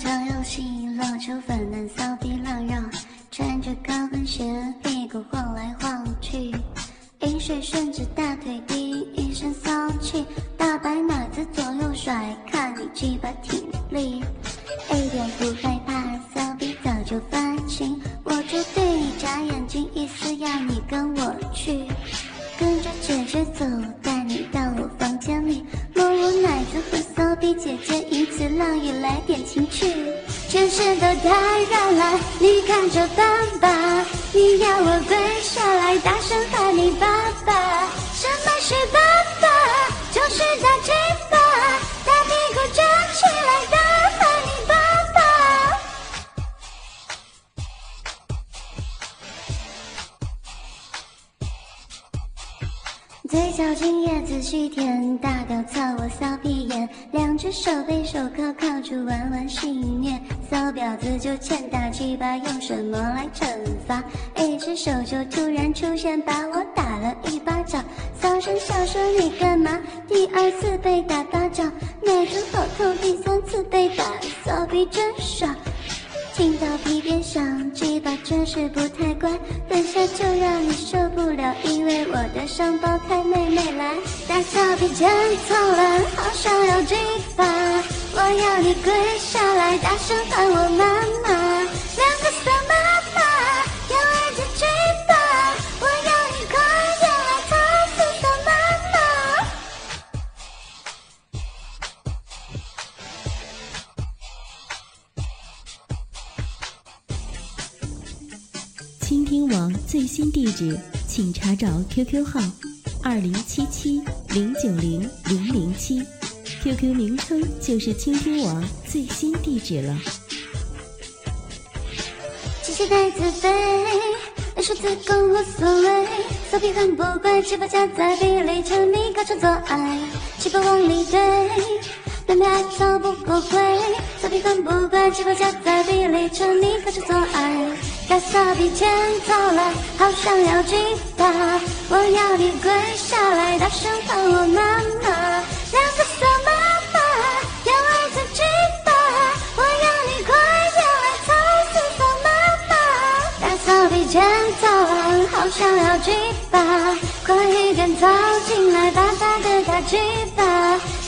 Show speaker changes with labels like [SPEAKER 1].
[SPEAKER 1] 场游戏，露出粉嫩骚逼浪绕，穿着高跟鞋，屁股晃来晃去，饮水顺着大腿滴，一身骚气，大白奶子左右甩，看你鸡巴挺立，一点不害怕，骚逼早就发情，我就对你眨眼睛，意思要你跟我去，跟着姐姐走，带你到我房间里，摸我奶子和骚逼姐姐，因此浪语来点情趣。全身都太软了，你看着办吧，你要我跪下来，大声喊你爸爸。什么是爸爸？就是大鸡巴，大屁股站起来，大喊你爸爸。嘴角今夜仔细舔，大屌操我骚屁眼，两只手被手铐铐住，玩玩性虐，骚婊子就欠打鸡巴，用什么来惩罚？一只手就突然出现，把我打了一巴掌，骚声笑说你干嘛？第二次被打巴掌，奶子好痛，第三次被打，骚逼真爽。听到皮鞭响，鸡巴真是不太乖，等下就让你受不了，因为我的双胞胎妹妹来，大骚逼真错了，好想要鸡巴，我要你跪下来，大声喊我妈妈，两个骚妈妈要爱着鸡巴，我要你快点来操死骚妈妈。
[SPEAKER 2] 倾听网最新地址，请查找 QQ 号2077-090-007，QQ 名称就是倾听网最新地址了。
[SPEAKER 1] 机械带子飞，数字跟无所谓，骚逼很不乖，鸡巴夹在鼻里，沉迷高潮做爱，鸡巴往里堆，妹妹爱操不后悔，骚逼很不乖，鸡巴夹在鼻里，沉迷高潮做爱，大骚逼欠揍了，好想要鸡巴，我要你跪下来，大声喊我妈妈，两个骚妈妈要爱着鸡巴，我要你快点来操死骚妈妈，大骚逼欠揍了，好想要鸡巴，快一点操进来，大大的大鸡巴。